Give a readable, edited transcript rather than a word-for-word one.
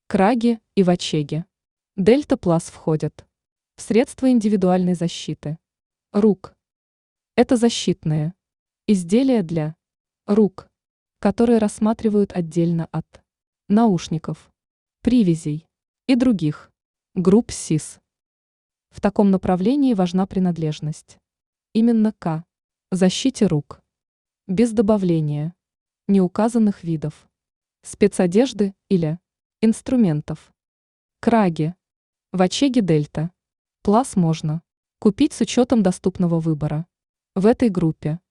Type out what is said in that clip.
Краги и вачеги. Дельта Плас входят в средства индивидуальной защиты рук. Это защитные изделия для рук, которые рассматривают отдельно от наушников, привязей и других групп СИС. В таком направлении важна принадлежность именно к защите рук, без добавления неуказанных видов спецодежды или инструментов. Краги. Вачеги Дельта Плас можно купить с учетом доступного выбора в этой группе.